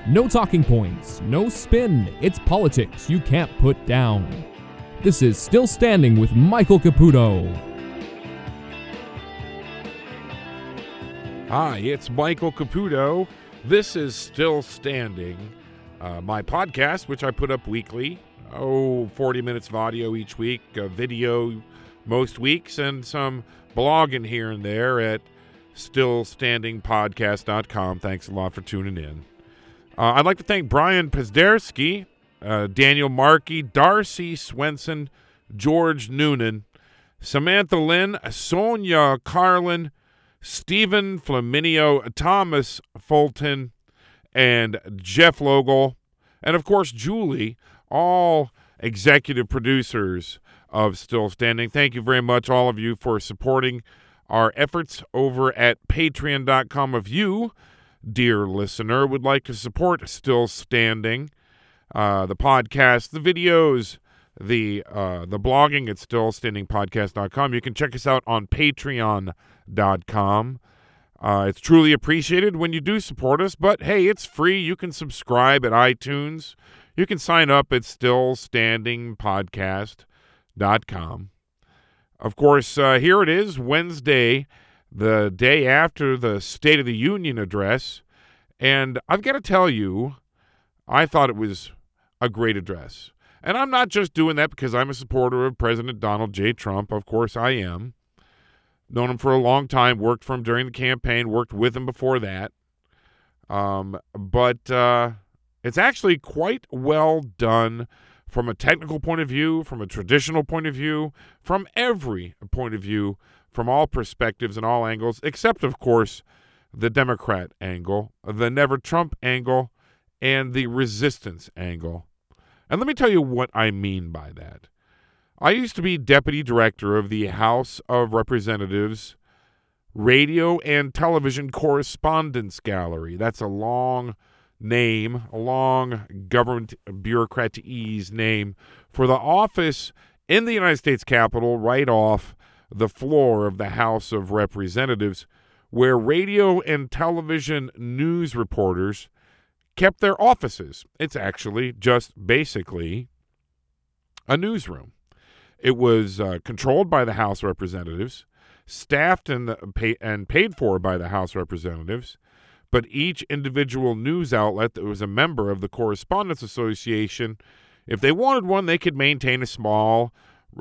No talking points, no spin. It's politics you can't put down. This is Still Standing with Michael Caputo. Hi, it's Michael Caputo. This is Still Standing, my podcast, which I put up weekly. 40 minutes of audio each week, video most weeks, and some blogging here and there at stillstandingpodcast.com. Thanks a lot for tuning in. I'd like to thank Brian Pazderski, Daniel Markey, Darcy Swenson, George Noonan, Samantha Lynn, Sonia Carlin, Stephen Flaminio, Thomas Fulton, and Jeff Logel, and of course Julie, all executive producers of Still Standing. Thank you very much, all of you, for supporting our efforts over at patreon.com. If you, dear listener, would like to support Still Standing, the podcast, the videos, the blogging at stillstandingpodcast.com, you can check us out on patreon.com. It's truly appreciated when you do support us, but hey, it's free. You can subscribe at iTunes. You can sign up at stillstandingpodcast.com. Of course, here it is, Wednesday, the day after the State of the Union address, and I've got to tell you, I thought it was a great address. And I'm not just doing that because I'm a supporter of President Donald J. Trump. Of course I am. Known him for a long time, worked for him during the campaign, worked with him before that. But it's actually quite well done from a technical point of view, from a traditional point of view, from every point of view, from all perspectives and all angles, except, of course, the Democrat angle, the Never Trump angle, and the resistance angle. And let me tell you what I mean by that. I used to be deputy director of the House of Representatives Radio and Television Correspondence Gallery. That's a long name, a long government bureaucratese name for the office in the United States Capitol right off the floor of the House of Representatives, where radio and television news reporters kept their offices. It's actually just basically a newsroom. It was controlled by the House of Representatives, staffed and paid for by the House of Representatives, but each individual news outlet that was a member of the Correspondents Association, if they wanted one, they could maintain a small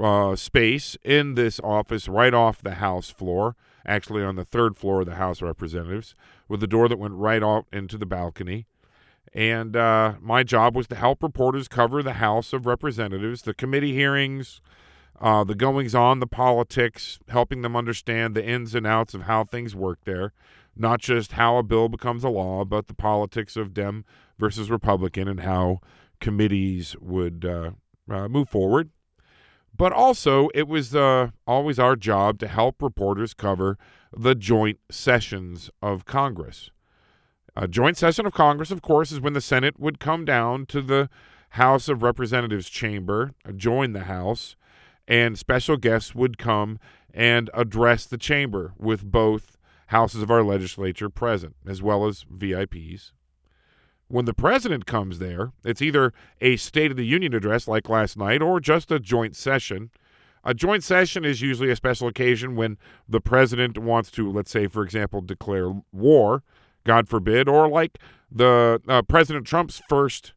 space in this office right off the House floor, actually on the third floor of the House of Representatives, with a door that went right out into the balcony. And my job was to help reporters cover the House of Representatives, the committee hearings, the goings-on, the politics, helping them understand the ins and outs of how things work there, not just how a bill becomes a law, but the politics of Dem versus Republican and how committees would move forward. But also, it was always our job to help reporters cover the joint sessions of Congress. A joint session of Congress, of course, is when the Senate would come down to the House of Representatives chamber, join the House, and special guests would come and address the chamber with both houses of our legislature present, as well as VIPs. When the president comes there, it's either a State of the Union address like last night or just a joint session. A joint session is usually a special occasion when the president wants to, let's say, for example, declare war, God forbid, or like the President Trump's first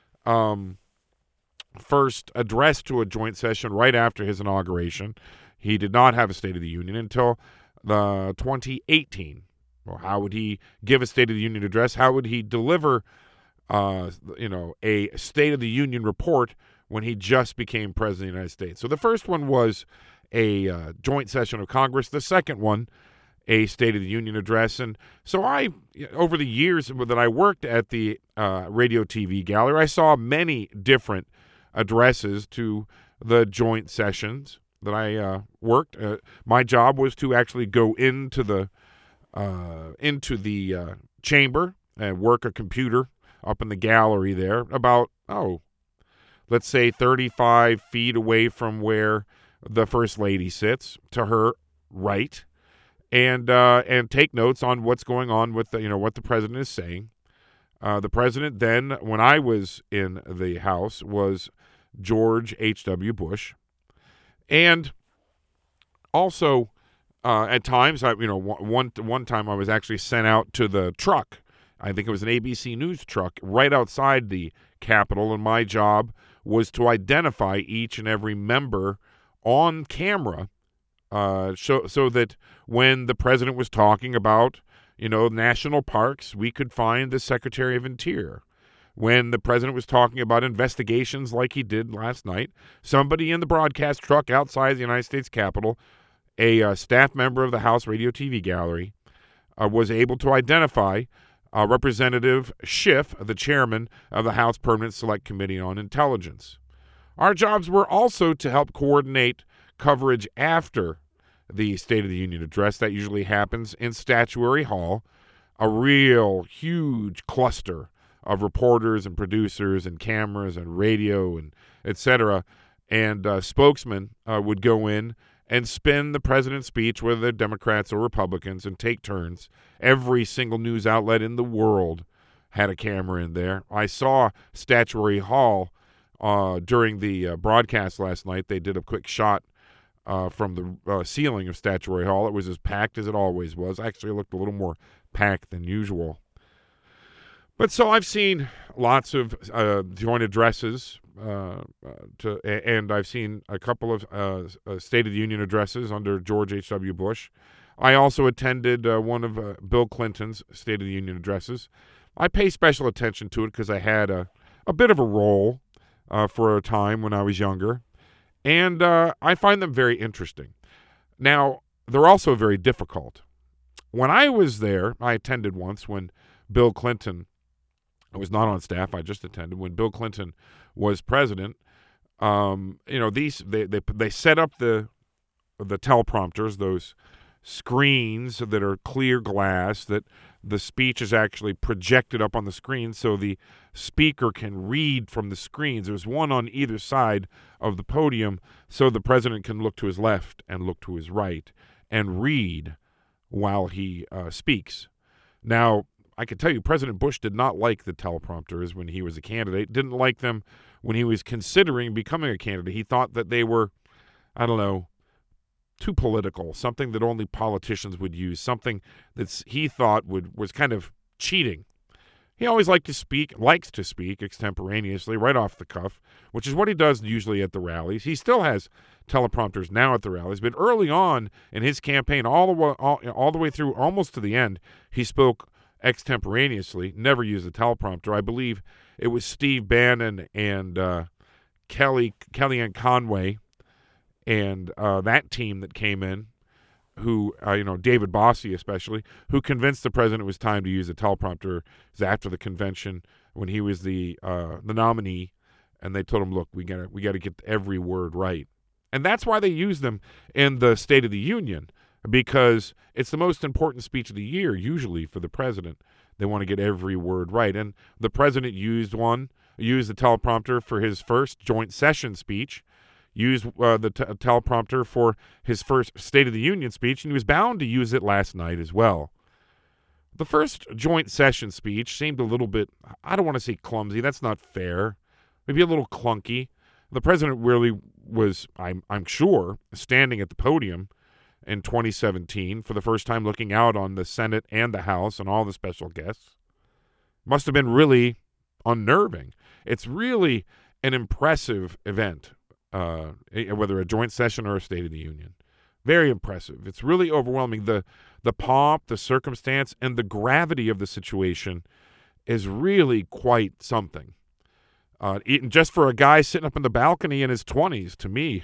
address to a joint session right after his inauguration. He did not have a State of the Union until 2018. Well, how would he give a State of the Union address? How would he deliver, a State of the Union report when he just became president of the United States? So the first one was a joint session of Congress. The second one, a State of the Union address. And so over the years that I worked at the Radio TV Gallery, I saw many different addresses to the joint sessions that I worked. My job was to actually go into the chamber and work a computer up in the gallery there about, let's say 35 feet away from where the First Lady sits, to her right, and take notes on what's going on with what the president is saying. The president then, when I was in the House, was George H.W. Bush. And also, at times, one time I was actually sent out to the truck. I think it was an ABC News truck right outside the Capitol, and my job was to identify each and every member on camera, so that when the president was talking about, national parks, we could find the Secretary of Interior. When the president was talking about investigations like he did last night, somebody in the broadcast truck outside the United States Capitol, a staff member of the House Radio TV Gallery, was able to identify Representative Schiff, the chairman of the House Permanent Select Committee on Intelligence. Our jobs were also to help coordinate coverage after the State of the Union address. That usually happens in Statuary Hall, a real huge cluster of reporters and producers and cameras and radio and etc. And spokesmen would go in and spin the president's speech, whether they're Democrats or Republicans, and take turns. Every single news outlet in the world had a camera in there. I saw Statuary Hall during the broadcast last night. They did a quick shot from the ceiling of Statuary Hall. It was as packed as it always was. Actually, it looked a little more packed than usual. But so I've seen lots of joint addresses, and I've seen a couple of State of the Union addresses under George H.W. Bush. I also attended one of Bill Clinton's State of the Union addresses. I pay special attention to it because I had a bit of a role for a time when I was younger, and I find them very interesting. Now, they're also very difficult. When I was there, I attended once when Bill Clinton, I was not on staff, I just attended, when Bill Clinton was president. They set up the teleprompters, those screens that are clear glass, that the speech is actually projected up on the screen so the speaker can read from the screens. There's one on either side of the podium so the president can look to his left and look to his right and read while he speaks. Now, I can tell you President Bush did not like the teleprompters when he was a candidate, didn't like them when he was considering becoming a candidate. He thought that they were, too political, something that only politicians would use, something that he thought was kind of cheating. He always likes to speak extemporaneously, right off the cuff, which is what he does usually at the rallies. He still has teleprompters now at the rallies, but early on in his campaign, all the way through, almost to the end, he spoke extemporaneously, never used a teleprompter. I believe it was Steve Bannon and Kellyanne Conway and that team that came in, who, David Bossie especially, who convinced the president it was time to use a teleprompter. It was after the convention when he was the nominee, and they told him, look, we gotta get every word right. And that's why they use them in the State of the Union, because it's the most important speech of the year, usually, for the president. They want to get every word right. And the president used the teleprompter for his first joint session speech, used the teleprompter for his first State of the Union speech, and he was bound to use it last night as well. The first joint session speech seemed a little bit, I don't want to say clumsy, that's not fair, maybe a little clunky. The president really was, I'm sure, standing at the podium in 2017 for the first time, looking out on the Senate and the House and all the special guests. Must have been really unnerving. It's really an impressive event, whether a joint session or a State of the Union. Very impressive. It's really overwhelming. The pomp, the circumstance, and the gravity of the situation is really quite something. Just for a guy sitting up in the balcony in his 20s, to me,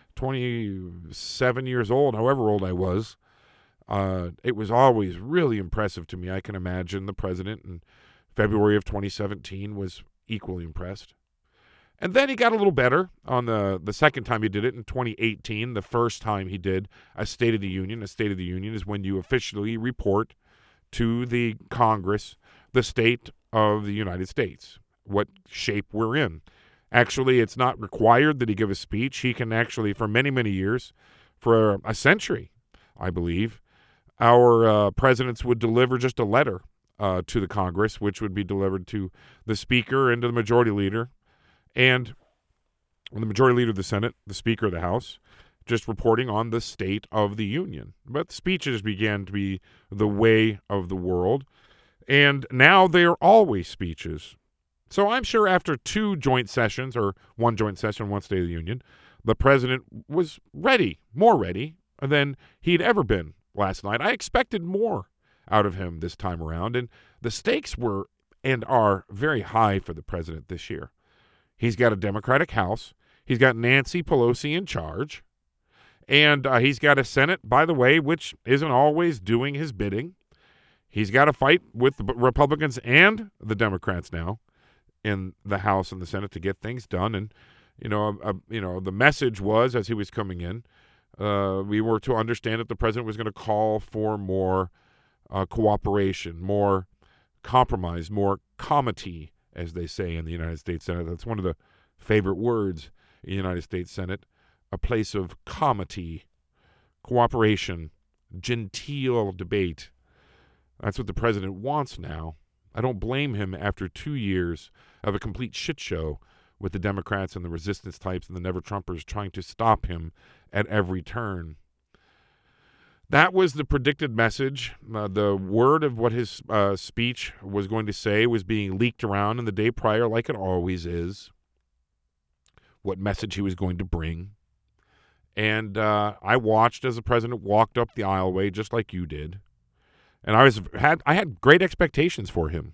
27 years old, however old I was, it was always really impressive to me. I can imagine the president in February of 2017 was equally impressed. And then he got a little better on the second time he did it in 2018, the first time he did a State of the Union. A State of the Union is when you officially report to the Congress the state of the United States, what shape we're in. Actually, it's not required that he give a speech. He can actually, for many, many years, for a century, I believe, our presidents would deliver just a letter to the Congress, which would be delivered to the Speaker and to the Majority Leader. And the Majority Leader of the Senate, the Speaker of the House, just reporting on the state of the Union. But speeches began to be the way of the world. And now they are always speeches. So I'm sure after two joint sessions, or one joint session, one State of the Union, the president was ready, more ready than he'd ever been last night. I expected more out of him this time around, and the stakes were and are very high for the president this year. He's got a Democratic House. He's got Nancy Pelosi in charge, and he's got a Senate, by the way, which isn't always doing his bidding. He's got to fight with the Republicans and the Democrats now in the House and the Senate to get things done. And the message was, as he was coming in, we were to understand that the president was going to call for more cooperation, more compromise, more comity, as they say in the United States Senate. That's one of the favorite words in the United States Senate, a place of comity, cooperation, genteel debate. That's what the president wants now. I don't blame him after 2 years of a complete shit show with the Democrats and the resistance types and the never-Trumpers trying to stop him at every turn. That was the predicted message. The word of what his speech was going to say was being leaked around in the day prior, like it always is, what message he was going to bring. And I watched as the president walked up the aisleway, just like you did. And I had great expectations for him.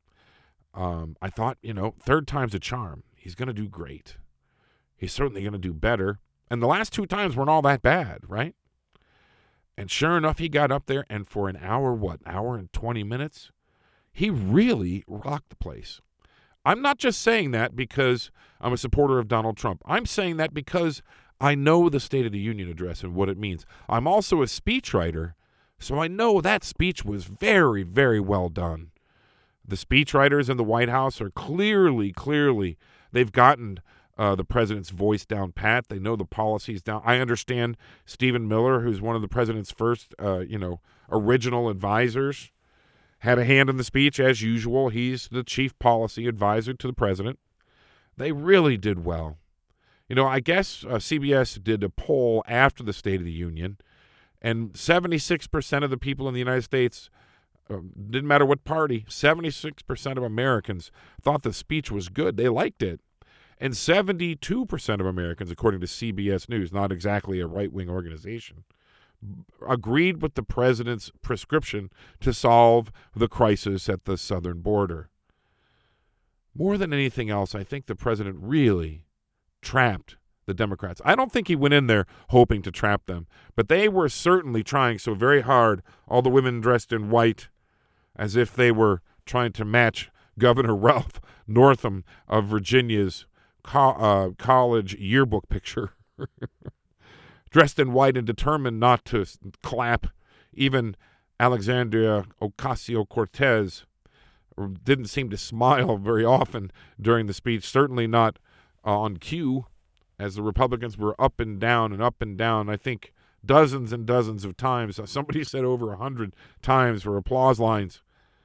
I thought, third time's a charm. He's going to do great. He's certainly going to do better. And the last two times weren't all that bad, right? And sure enough, he got up there, and for an hour and 20 minutes, he really rocked the place. I'm not just saying that because I'm a supporter of Donald Trump. I'm saying that because I know the State of the Union address and what it means. I'm also a speechwriter, so I know that speech was very, very well done. The speechwriters in the White House are clearly, they've gotten the president's voice down pat. They know the policies down. I understand Stephen Miller, who's one of the president's first, original advisors, had a hand in the speech as usual. He's the chief policy advisor to the president. They really did well. I guess CBS did a poll after the State of the Union, and 76% of the people in the United States, didn't matter what party, 76% of Americans thought the speech was good. They liked it. And 72% of Americans, according to CBS News, not exactly a right-wing organization, agreed with the president's prescription to solve the crisis at the southern border. More than anything else, I think the president really trapped the Democrats. I don't think he went in there hoping to trap them, but they were certainly trying so very hard, all the women dressed in white, as if they were trying to match Governor Ralph Northam of Virginia's college yearbook picture, dressed in white and determined not to clap. Even Alexandria Ocasio-Cortez didn't seem to smile very often during the speech, certainly not on cue, as the Republicans were up and down and up and down. I think dozens and dozens of times. Somebody said over 100 times for applause lines.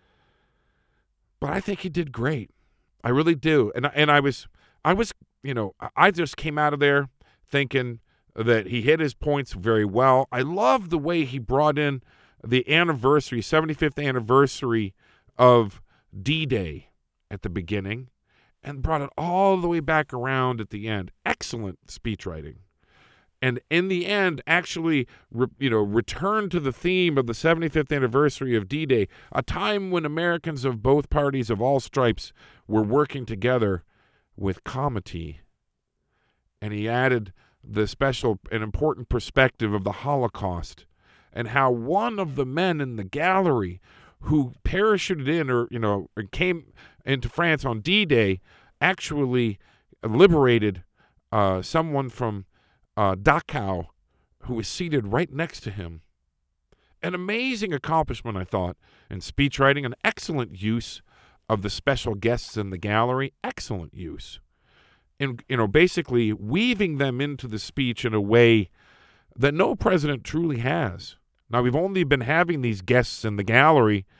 But I think he did great. I really do. And I just came out of there thinking that he hit his points very well. I love the way he brought in the 75th anniversary of D-Day at the beginning and brought it all the way back around at the end. Excellent speechwriting. And in the end, actually, returned to the theme of the 75th anniversary of D-Day, a time when Americans of both parties of all stripes were working together with comity. And he added the special and important perspective of the Holocaust and how one of the men in the gallery who parachuted in or came into France on D-Day actually liberated someone from Dachau who was seated right next to him. An amazing accomplishment, I thought, in speechwriting, an excellent use of the special guests in the gallery, excellent use. And, basically weaving them into the speech in a way that no president truly has. Now, we've only been having these guests in the gallery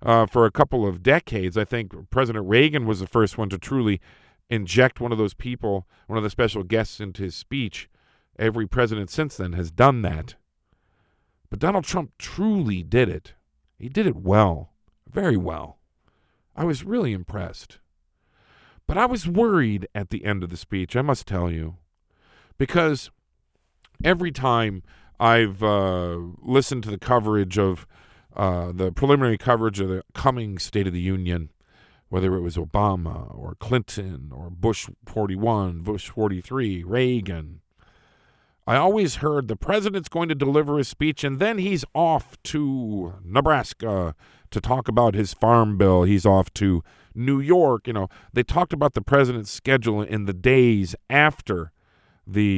for a couple of decades. I think President Reagan was the first one to truly inject one of those people, one of the special guests, into his speech. Every president since then has done that. But Donald Trump truly did it. He did it well, very well. I was really impressed. But I was worried at the end of the speech, I must tell you, because every time I've listened to the coverage of the preliminary coverage of the coming State of the Union, whether it was Obama or Clinton or Bush 41, Bush 43, Reagan, I always heard the president's going to deliver his speech and then he's off to Nebraska to talk about his farm bill. He's off to New York. They talked about the president's schedule in the days after the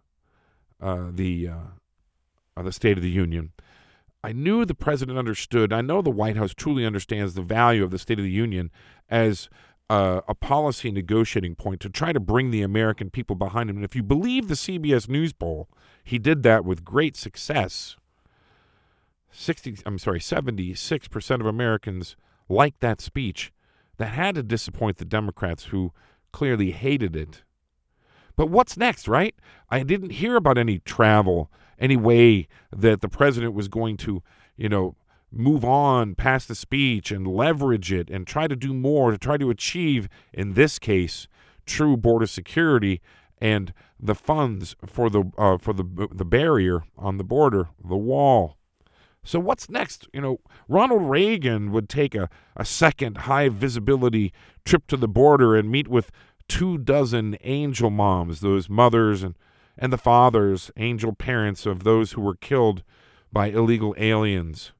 State of the Union. I knew the president understood. I know the White House truly understands the value of the State of the Union as a policy negotiating point to try to bring the American people behind him. And if you believe the CBS News poll, he did that with great success. 76% of Americans liked that speech. That had to disappoint the Democrats, who clearly hated it. But what's next, right? I didn't hear about any travel, any way that the president was going to, move on past the speech and leverage it and try to do more to try to achieve, in this case, true border security and the funds for the barrier on the border, the wall. So what's next? Ronald Reagan would take a second high visibility trip to the border and meet with 24 angel moms, those mothers and the fathers, angel parents of those who were killed by illegal aliens.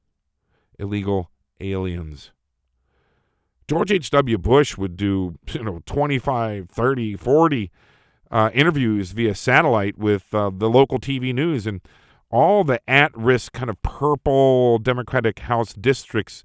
George H.W. Bush would do 25, 30, 40 interviews via satellite with the local TV news, and all the at-risk kind of purple Democratic House districts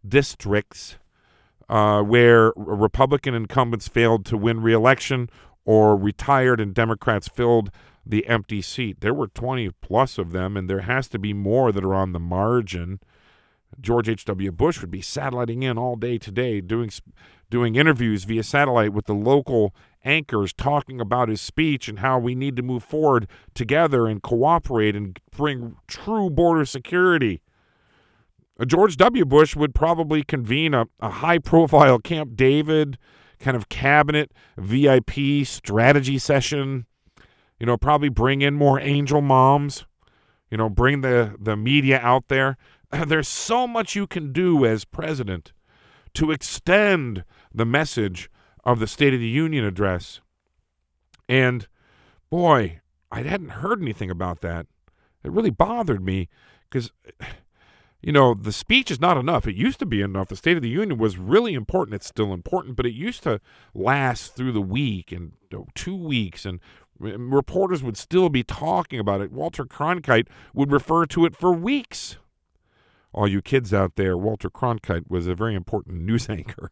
where Republican incumbents failed to win re-election or retired and Democrats filled the empty seat. There were 20 plus of them, and there has to be more that are on the margin. George H.W. Bush would be satelliting in all day today, doing interviews via satellite with the local anchors, talking about his speech and how we need to move forward together and cooperate and bring true border security. George W. Bush would probably convene a high-profile Camp David kind of cabinet VIP strategy session, probably bring in more angel moms, bring the media out there. There's so much you can do as president to extend the message of the State of the Union address. And, boy, I hadn't heard anything about that. It really bothered me because, the speech is not enough. It used to be enough. The State of the Union was really important. It's still important, but it used to last through the week and 2 weeks, and reporters would still be talking about it. Walter Cronkite would refer to it for weeks. All you kids out there, Walter Cronkite was a very important news anchor.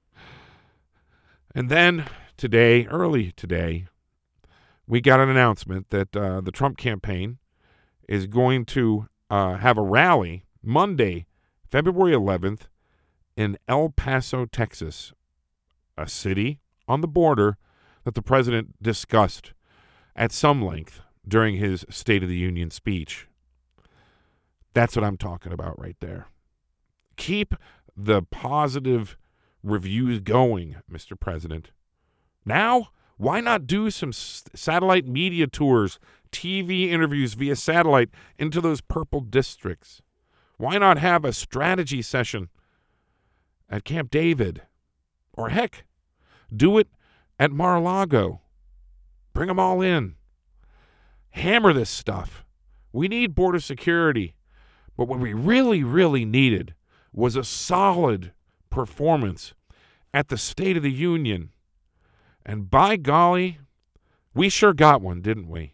And then early today, we got an announcement that the Trump campaign is going to have a rally Monday, February 11th, in El Paso, Texas, a city on the border that the president discussed at some length during his State of the Union speech. That's what I'm talking about right there. Keep the positive reviews going, Mr. President. Now, why not do some satellite media tours, TV interviews via satellite into those purple districts? Why not have a strategy session at Camp David? Or heck, do it at Mar-a-Lago. Bring them all in. Hammer this stuff. We need border security. But what we really, really needed was a solid performance at the State of the Union. And by golly, we sure got one, didn't we?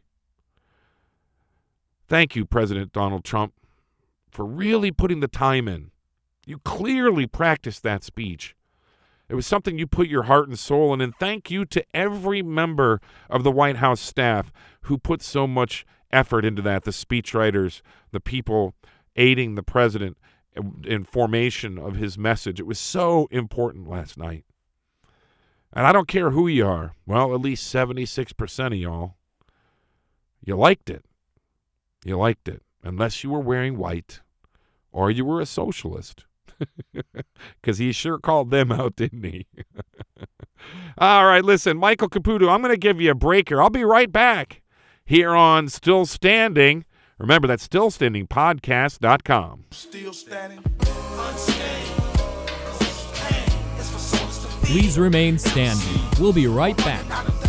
Thank you, President Donald Trump, for really putting the time in. You clearly practiced that speech. It was something you put your heart and soul in. And thank you to every member of the White House staff who put so much effort into that, the speechwriters, the people aiding the president in formation of his message. It was so important last night. And I don't care who you are. Well, at least 76% of y'all, you liked it. You liked it. Unless you were wearing white or you were a socialist. Because he sure called them out, didn't he? All right, listen, Michael Caputo, I'm going to give you a breaker. I'll be right back here on Still Standing. Remember, that's stillstandingpodcast.com. Still standing. Please remain standing. We'll be right back.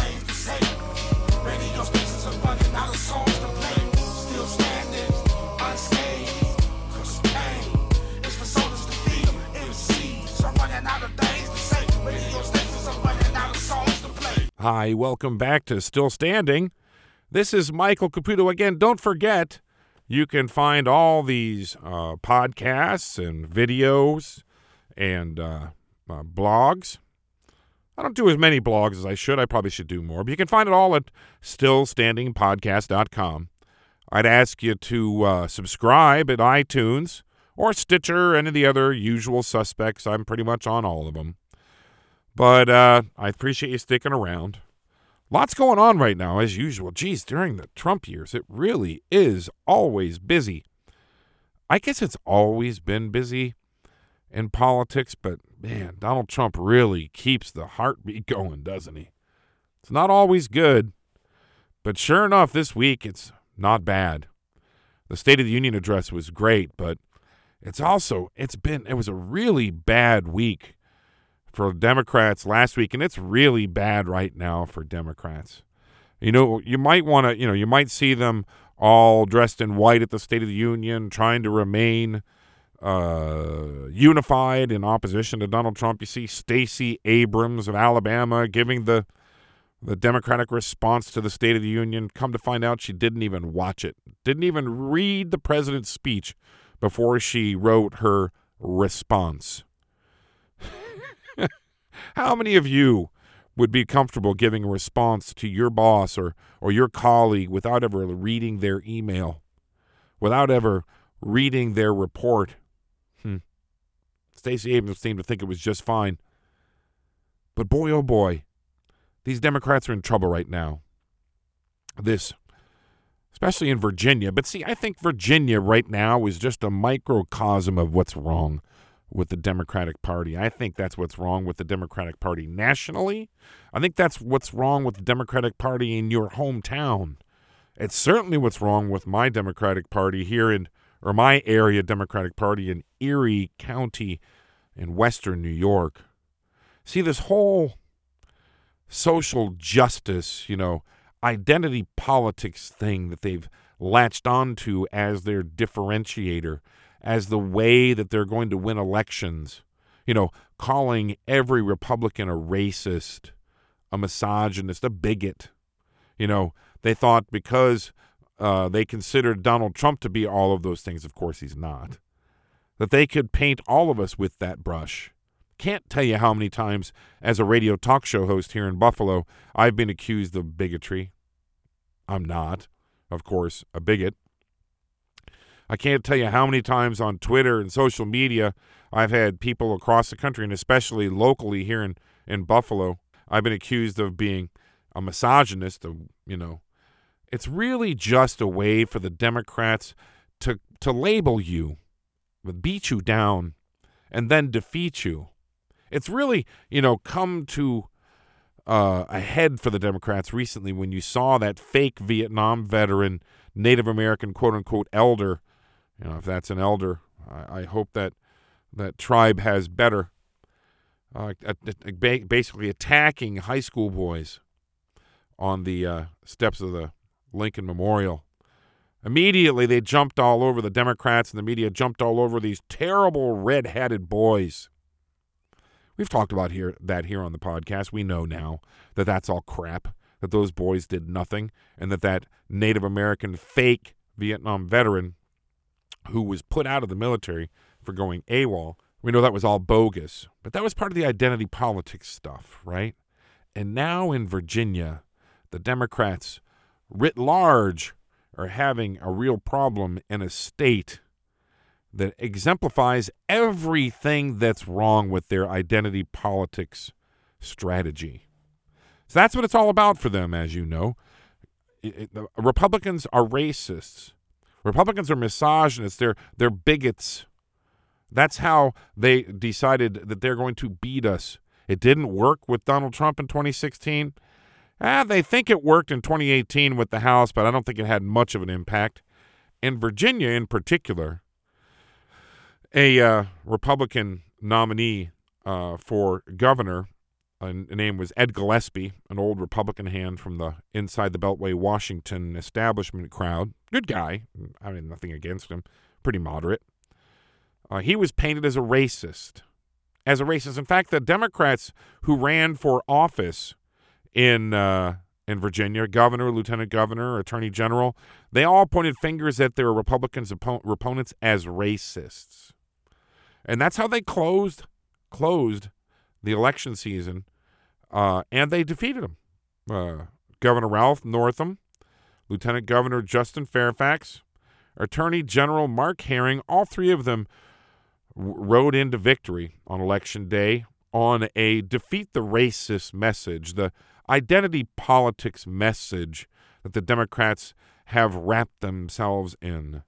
Hi, welcome back to Still Standing. This is Michael Caputo again. Don't forget, you can find all these podcasts and videos and blogs. I don't do as many blogs as I should. I probably should do more. But you can find it all at stillstandingpodcast.com. I'd ask you to subscribe at iTunes or Stitcher, any of the other usual suspects. I'm pretty much on all of them. But I appreciate you sticking around. Lots going on right now, as usual. Geez, during the Trump years, it really is always busy. I guess it's always been busy in politics, but man, Donald Trump really keeps the heartbeat going, doesn't he? It's not always good, but sure enough, this week it's not bad. The State of the Union address was great, but it was a really bad week for Democrats last week, and it's really bad right now for Democrats. You know, you might see them all dressed in white at the State of the Union, trying to remain unified in opposition to Donald Trump. You see Stacey Abrams of Alabama giving the Democratic response to the State of the Union. Come to find out, she didn't even watch it, didn't even read the president's speech before she wrote her response. How many of you would be comfortable giving a response to your boss or your colleague without ever reading their email, without ever reading their report? Stacey Abrams seemed to think it was just fine. But boy, oh boy, these Democrats are in trouble right now. Especially in Virginia. But see, I think Virginia right now is just a microcosm of what's wrong with the Democratic Party. I think that's what's wrong with the Democratic Party nationally. I think that's what's wrong with the Democratic Party in your hometown. It's certainly what's wrong with my Democratic Party here or my area Democratic Party in Erie County in Western New York. See, this whole social justice, identity politics thing that they've latched onto as their differentiator, as the way that they're going to win elections, calling every Republican a racist, a misogynist, a bigot. They thought because they considered Donald Trump to be all of those things, of course he's not, that they could paint all of us with that brush. Can't tell you how many times as a radio talk show host here in Buffalo, I've been accused of bigotry. I'm not, of course, a bigot. I can't tell you how many times on Twitter and social media I've had people across the country, and especially locally here in Buffalo, I've been accused of being a misogynist. It's really just a way for the Democrats to label you, beat you down, and then defeat you. It's really, come to a head for the Democrats recently when you saw that fake Vietnam veteran, Native American quote-unquote elder. If that's an elder, I hope that tribe has better. Basically attacking high school boys on the steps of the Lincoln Memorial. Immediately, they jumped all over the Democrats, and the media jumped all over these terrible red-hatted boys. We've talked about that here on the podcast. We know now that that's all crap, that those boys did nothing, and that Native American fake Vietnam veteran who was put out of the military for going AWOL, we know that was all bogus. But that was part of the identity politics stuff, right? And now in Virginia, the Democrats writ large are having a real problem in a state that exemplifies everything that's wrong with their identity politics strategy. So that's what it's all about for them, as you know. Republicans are racists. Republicans are misogynists. They're bigots. That's how they decided that they're going to beat us. It didn't work with Donald Trump in 2016. They think it worked in 2018 with the House, but I don't think it had much of an impact. In Virginia, in particular, a Republican nominee for governor, the name was Ed Gillespie, an old Republican hand from the inside the Beltway Washington establishment crowd. Good guy. I mean, nothing against him. Pretty moderate. He was painted as a racist. In fact, the Democrats who ran for office in Virginia, governor, lieutenant governor, attorney general, they all pointed fingers at their Republicans' opponents as racists. And that's how they closed the election season, and they defeated them. Governor Ralph Northam, Lieutenant Governor Justin Fairfax, Attorney General Mark Herring, all three of them rode into victory on Election Day on a defeat the racist message, the identity politics message that the Democrats have wrapped themselves in.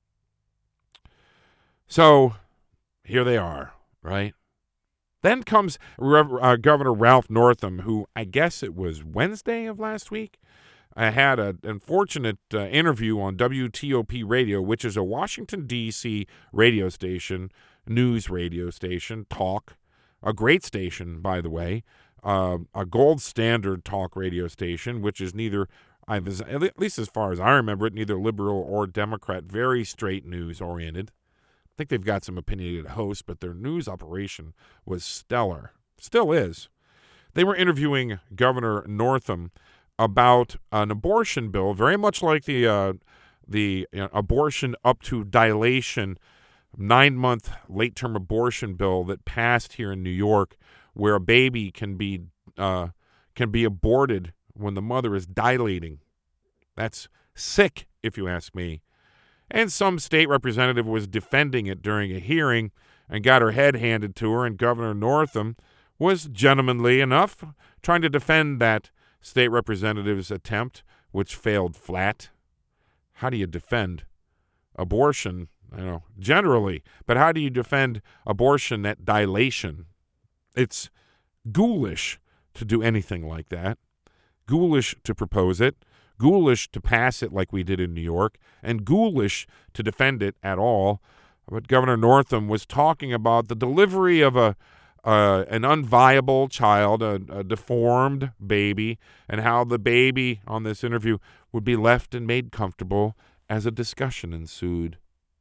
So here they are, right? Then comes Governor Ralph Northam, who I guess it was Wednesday of last week, had an unfortunate interview on WTOP Radio, which is a Washington, D.C. radio station, news radio station, talk, a great station, by the way, a gold standard talk radio station, which is neither, at least as far as I remember it, neither liberal or Democrat, very straight news oriented. I think they've got some opinionated hosts, but their news operation was stellar. Still is. They were interviewing Governor Northam about an abortion bill, very much like the abortion up to dilation 9-month late-term abortion bill that passed here in New York, where a baby can be aborted when the mother is dilating. That's sick, if you ask me. And some state representative was defending it during a hearing and got her head handed to her, and Governor Northam was gentlemanly enough, trying to defend that state representative's attempt, which failed flat. How do you defend abortion, generally? But how do you defend abortion at dilation? It's ghoulish to do anything like that. Ghoulish to propose it. Ghoulish to pass it like we did in New York, and ghoulish to defend it at all. But Governor Northam was talking about the delivery of an unviable child, a deformed baby, and how the baby on this interview would be left and made comfortable as a discussion ensued.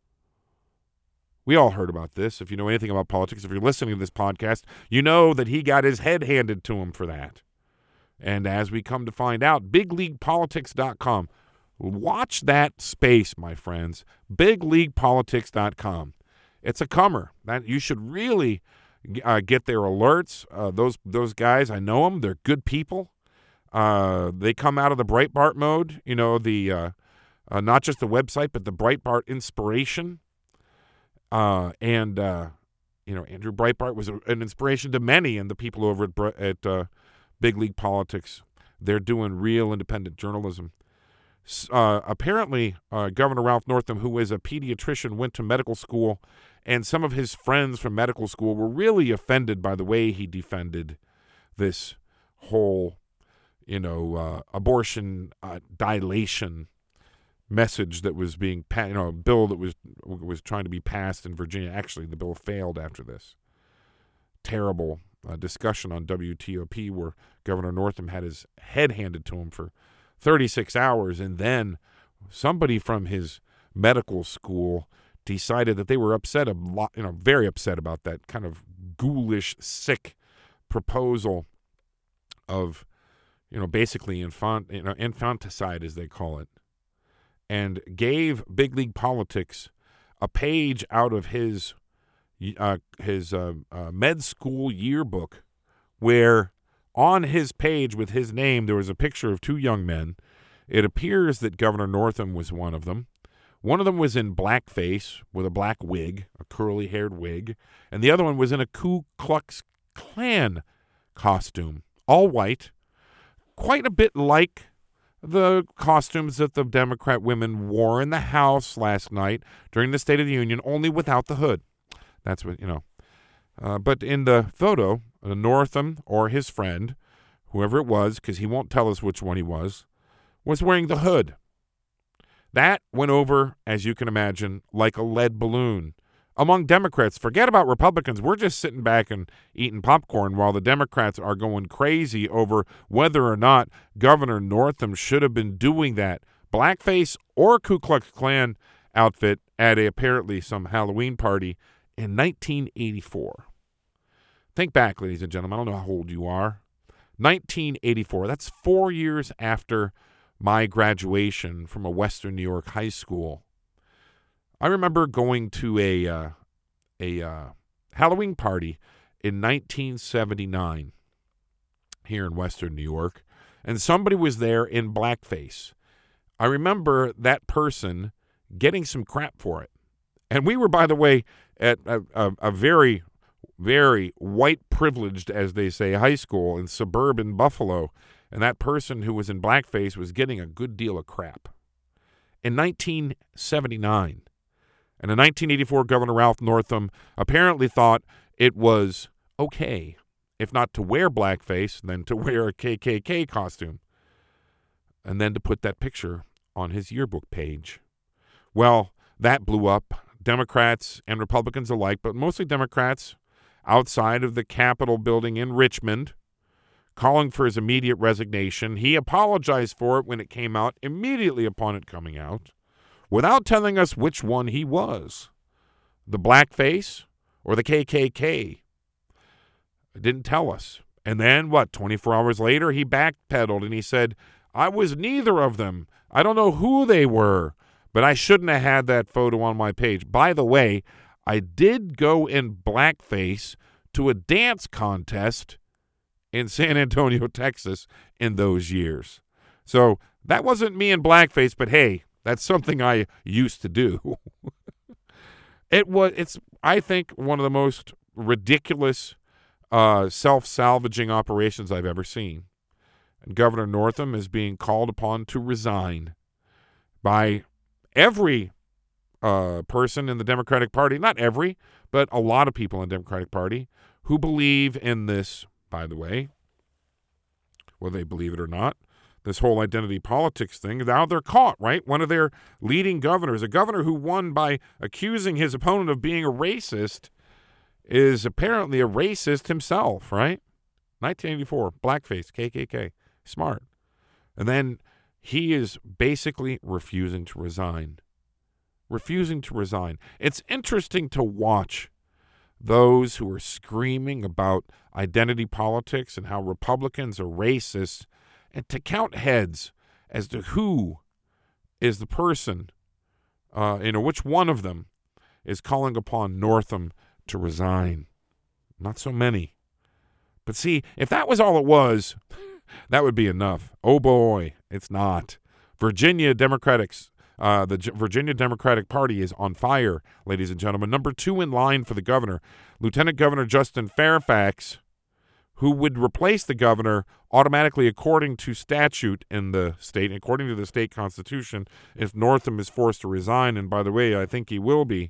We all heard about this. If you know anything about politics, if you're listening to this podcast, you know that he got his head handed to him for that. And as we come to find out, BigLeaguePolitics.com. Watch that space, my friends. BigLeaguePolitics.com. It's a comer. That you should really get their alerts. Those guys, I know them. They're good people. They come out of the Breitbart mode. Not just the website, but the Breitbart inspiration. Andrew Breitbart was an inspiration to many, and the people over at Big League Politics. They're doing real independent journalism. Apparently, Governor Ralph Northam, who is a pediatrician, went to medical school, and some of his friends from medical school were really offended by the way he defended this whole, abortion dilation message that was being bill that was trying to be passed in Virginia. Actually, the bill failed after this terrible discussion on WTOP, where Governor Northam had his head handed to him for 36 hours, and then somebody from his medical school decided that they were upset very upset about that kind of ghoulish, sick proposal of, basically infanticide, as they call it, and gave Big League Politics a page out of his med school yearbook, where on his page with his name there was a picture of two young men. It appears that Governor Northam was one of them. One of them was in blackface with a black wig, a curly-haired wig, and the other one was in a Ku Klux Klan costume, all white, quite a bit like the costumes that the Democrat women wore in the House last night during the State of the Union, only without the hood. That's what, but in the photo, Northam or his friend, whoever it was, because he won't tell us which one he was wearing the hood. That went over, as you can imagine, like a lead balloon. Among Democrats, forget about Republicans. We're just sitting back and eating popcorn while the Democrats are going crazy over whether or not Governor Northam should have been doing that blackface or Ku Klux Klan outfit at apparently some Halloween party in 1984. Think back, ladies and gentlemen. I don't know how old you are. 1984. That's 4 years after my graduation from a Western New York high school. I remember going to a Halloween party in 1979 here in Western New York, and somebody was there in blackface. I remember that person getting some crap for it. And we were, by the way, at a very, very white privileged, as they say, high school in suburban Buffalo, and that person who was in blackface was getting a good deal of crap. In 1979, and in 1984, Governor Ralph Northam apparently thought it was okay, if not to wear blackface, then to wear a KKK costume, and then to put that picture on his yearbook page. Well, that blew up. Democrats and Republicans alike, but mostly Democrats outside of the Capitol building in Richmond, calling for his immediate resignation. He apologized for it when it came out, immediately upon it coming out, without telling us which one he was, the blackface or the KKK. It didn't tell us. And then, 24 hours later, he backpedaled and he said, I was neither of them. I don't know who they were, but I shouldn't have had that photo on my page. By the way, I did go in blackface to a dance contest in San Antonio, Texas in those years. So that wasn't me in blackface, but hey, that's something I used to do. It's, I think, one of the most ridiculous self-salvaging operations I've ever seen. And Governor Northam is being called upon to resign by every person in the Democratic Party, not every, but a lot of people in the Democratic Party who believe in this, by the way, whether they believe it or not, this whole identity politics thing. Now they're caught, right? One of their leading governors, a governor who won by accusing his opponent of being a racist, is apparently a racist himself, right? 1984, blackface, KKK, smart. And then he is basically refusing to resign. Refusing to resign. It's interesting to watch those who are screaming about identity politics and how Republicans are racist, and to count heads as to who is the person, which one of them is calling upon Northam to resign. Not so many. But see, if that was all it was, that would be enough. Oh boy, it's not. Virginia Democrats, the Virginia Democratic Party is on fire, ladies and gentlemen. Number 2 in line for the governor, Lieutenant Governor Justin Fairfax, who would replace the governor automatically according to statute in the state, according to the state constitution, if Northam is forced to resign. And by the way, I think he will be.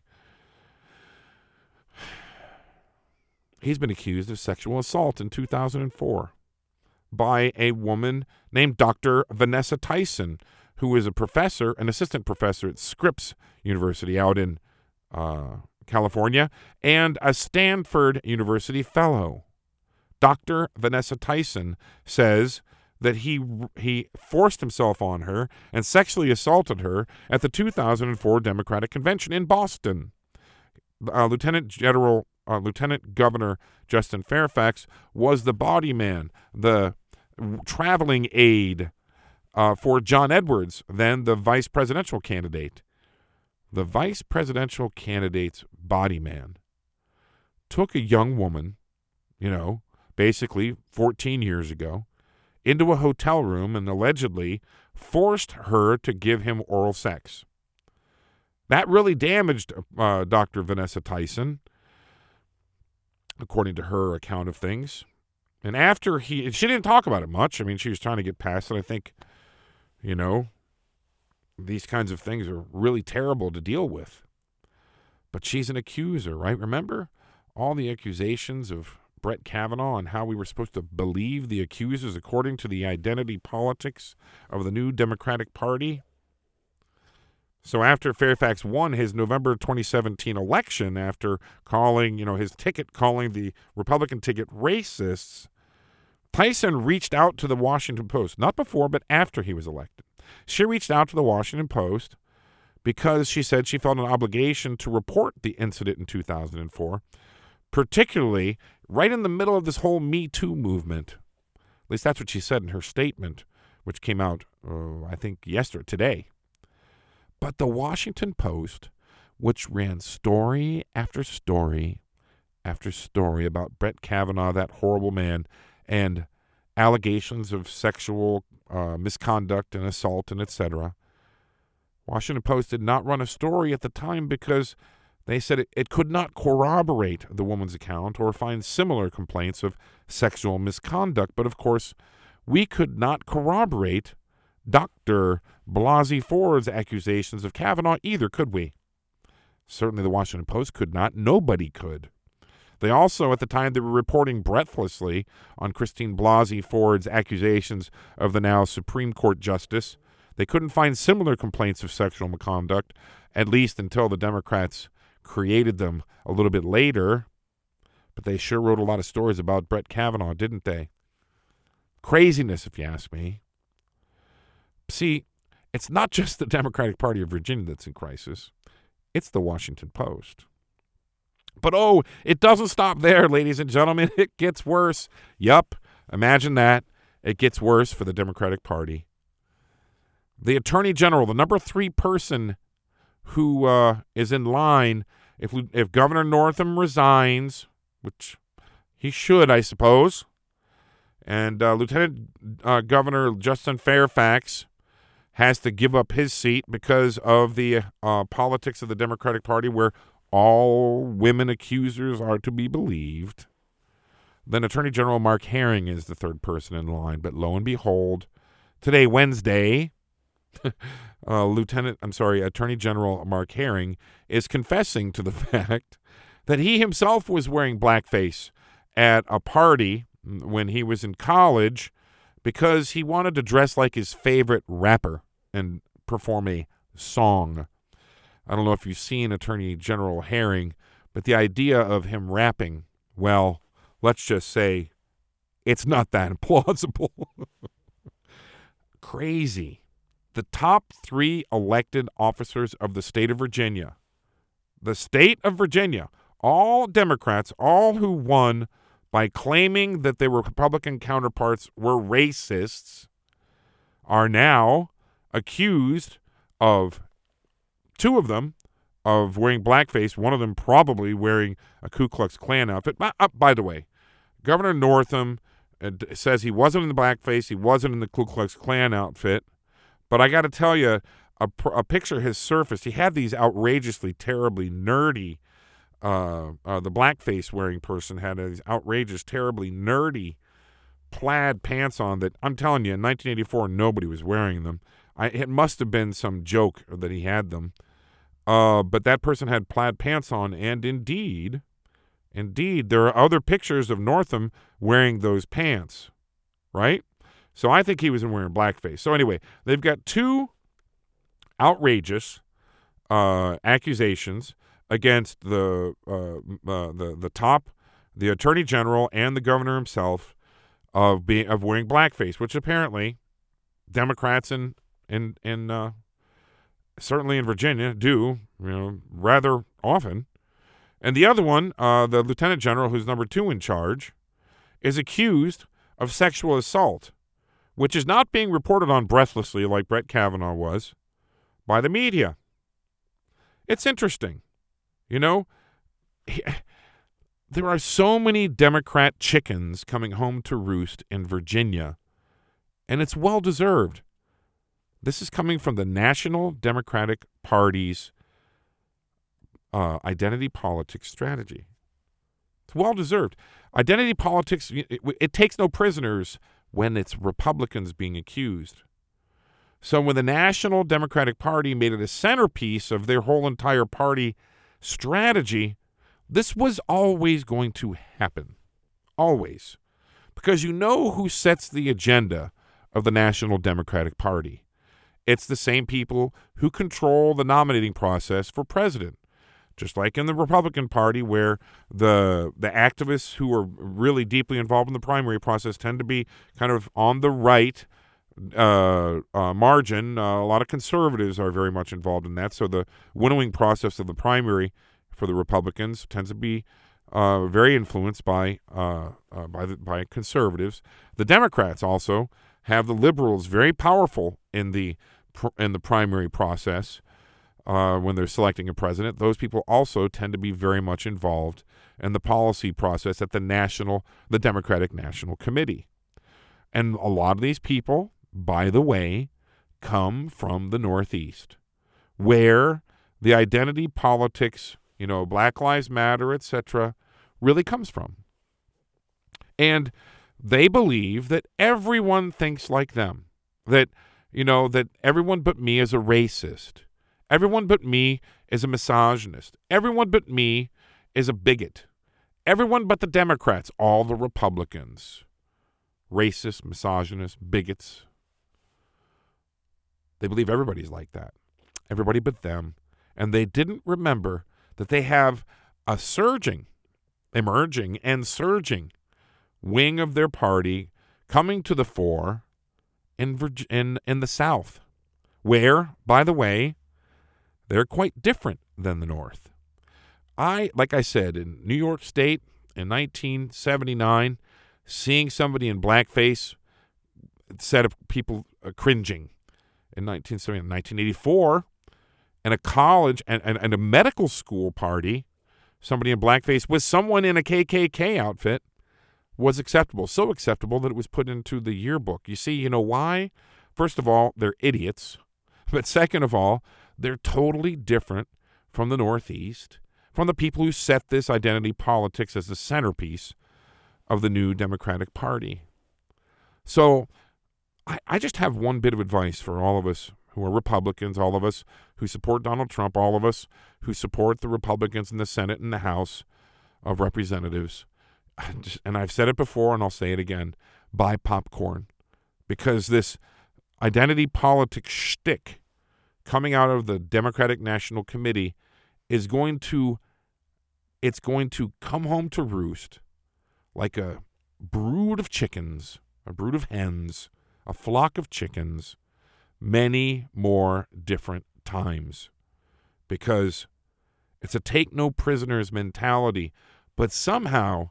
He's been accused of sexual assault in 2004 by a woman named Dr. Vanessa Tyson, who is a professor, an assistant professor at Scripps University out in California, and a Stanford University fellow. Dr. Vanessa Tyson says that he forced himself on her and sexually assaulted her at the 2004 Democratic Convention in Boston. Lieutenant Governor Justin Fairfax was the body man, the traveling aide for John Edwards, then the vice presidential candidate. The vice presidential candidate's body man took a young woman, basically 14 years ago, into a hotel room and allegedly forced her to give him oral sex. That really damaged Dr. Vanessa Tyson, according to her account of things. And after she didn't talk about it much. I mean, she was trying to get past it. I think, these kinds of things are really terrible to deal with. But she's an accuser, right? Remember all the accusations of Brett Kavanaugh and how we were supposed to believe the accusers according to the identity politics of the new Democratic Party? So after Fairfax won his November 2017 election, after calling, his ticket, calling the Republican ticket racists, Tyson reached out to the Washington Post, not before, but after he was elected. She reached out to the Washington Post because she said she felt an obligation to report the incident in 2004, particularly right in the middle of this whole Me Too movement. At least that's what she said in her statement, which came out, I think, today. But the Washington Post, which ran story after story after story about Brett Kavanaugh, that horrible man, and allegations of sexual misconduct and assault and etc., Washington Post did not run a story at the time because they said it could not corroborate the woman's account or find similar complaints of sexual misconduct. But, of course, we could not corroborate Dr. Blasey Ford's accusations of Kavanaugh either, could we? Certainly the Washington Post could not. Nobody could. They also, at the time, they were reporting breathlessly on Christine Blasey Ford's accusations of the now Supreme Court Justice. They couldn't find similar complaints of sexual misconduct, at least until the Democrats created them a little bit later. But they sure wrote a lot of stories about Brett Kavanaugh, didn't they? Craziness, if you ask me. See, it's not just the Democratic Party of Virginia that's in crisis. It's the Washington Post. But, it doesn't stop there, ladies and gentlemen. It gets worse. Yup, imagine that. It gets worse for the Democratic Party. The Attorney General, the number 3 person who is in line, if Governor Northam resigns, which he should, I suppose, and Lieutenant Governor Justin Fairfax has to give up his seat because of the politics of the Democratic Party where all women accusers are to be believed, then Attorney General Mark Herring is the 3rd person in line. But lo and behold, today, Wednesday, Attorney General Mark Herring is confessing to the fact that he himself was wearing blackface at a party when he was in college because he wanted to dress like his favorite rapper and perform a song. I don't know if you've seen Attorney General Herring, but the idea of him rapping, well, let's just say it's not that implausible. Crazy. The top 3 elected officers of the state of Virginia, all Democrats, all who won by claiming that their Republican counterparts were racists, are now accused of 2 of them of wearing blackface, one of them probably wearing a Ku Klux Klan outfit. By the way, Governor Northam says he wasn't in the blackface, he wasn't in the Ku Klux Klan outfit, but I got to tell you, a picture has surfaced. He had these outrageously, terribly nerdy, the blackface wearing person had these outrageous, terribly nerdy plaid pants on that, I'm telling you, in 1984, nobody was wearing them. It must have been some joke that he had them. But that person had plaid pants on, and indeed, there are other pictures of Northam wearing those pants, right? So I think he was wearing blackface. So anyway, they've got 2 outrageous accusations against the Attorney General and the governor himself of wearing blackface, which apparently Democrats and certainly in Virginia do, rather often. And the other one, the lieutenant general, who's number 2 in charge, is accused of sexual assault, which is not being reported on breathlessly like Brett Kavanaugh was by the media. It's interesting. There are so many Democrat chickens coming home to roost in Virginia, and it's well-deserved. This is coming from the National Democratic Party's identity politics strategy. It's well-deserved. Identity politics, it takes no prisoners when it's Republicans being accused. So when the National Democratic Party made it a centerpiece of their whole entire party strategy, this was always going to happen. Always. Because you know who sets the agenda of the National Democratic Party. It's the same people who control the nominating process for president. Just like in the Republican Party, where the activists who are really deeply involved in the primary process tend to be kind of on the right margin. A lot of conservatives are very much involved in that. So the winnowing process of the primary for the Republicans tends to be very influenced by conservatives. The Democrats also have the liberals very powerful in the primary process. When they're selecting a president, those people also tend to be very much involved in the policy process at the Democratic National Committee. And a lot of these people, by the way, come from the Northeast, where the identity politics, Black Lives Matter, etc., really comes from. And they believe that everyone thinks like them, that everyone but me is a racist. Everyone but me is a misogynist. Everyone but me is a bigot. Everyone but the Democrats, all the Republicans, racist, misogynist, bigots. They believe everybody's like that. Everybody but them. And they didn't remember that they have a emerging and surging wing of their party coming to the fore in the South, where, by the way, they're quite different than the North. Like I said, in New York State in 1979, seeing somebody in blackface, set of people cringing. In 1984, in a college and a medical school party, somebody in blackface with someone in a KKK outfit was acceptable. So acceptable that it was put into the yearbook. You see, you know why? First of all, they're idiots. But second of all, they're totally different from the Northeast, from the people who set this identity politics as the centerpiece of the new Democratic Party. So I just have one bit of advice for all of us who are Republicans, all of us who support Donald Trump, all of us who support the Republicans in the Senate and the House of Representatives. And I've said it before and I'll say it again, buy popcorn. Because this identity politics shtick coming out of the Democratic National Committee is going to come home to roost like a brood of chickens, a brood of hens, a flock of chickens, many more different times. Because it's a take no prisoners mentality. But somehow,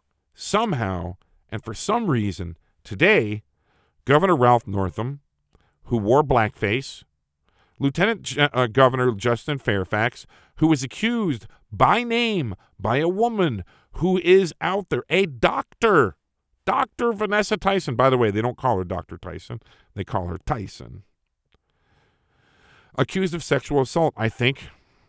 and for some reason, today, Governor Ralph Northam, who wore blackface, Lieutenant Governor Justin Fairfax, who was accused by name by a woman who is out there, a doctor, Dr. Vanessa Tyson. By the way, they don't call her Dr. Tyson. They call her Tyson. Accused of sexual assault, I think,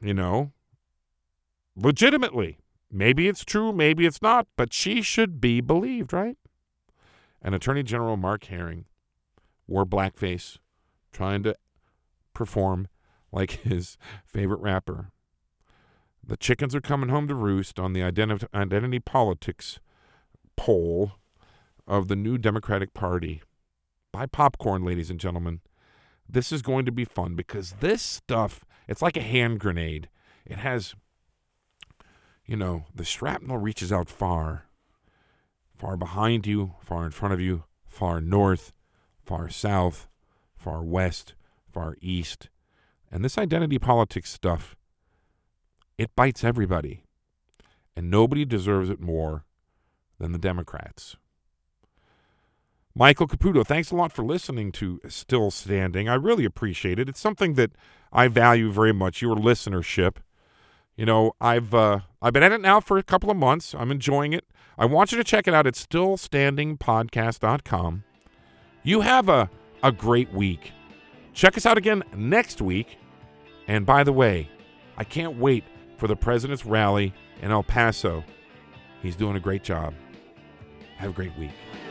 legitimately. Maybe it's true, maybe it's not, but she should be believed, right? And Attorney General Mark Herring wore blackface, trying to perform like his favorite rapper. The chickens are coming home to roost on the identity politics poll of the new Democratic Party. Buy popcorn, ladies and gentlemen. This is going to be fun because this stuff, it's like a hand grenade. It has, the shrapnel reaches out far behind you, far in front of you, far north, far south, far west, far east. And this identity politics stuff, it bites everybody. And nobody deserves it more than the Democrats. Michael Caputo, thanks a lot for listening to Still Standing. I really appreciate it. It's something that I value very much, your listenership. I've been at it now for a couple of months. I'm enjoying it. I want you to check it out at stillstandingpodcast.com. You have a great week. Check us out again next week. And by the way, I can't wait for the president's rally in El Paso. He's doing a great job. Have a great week.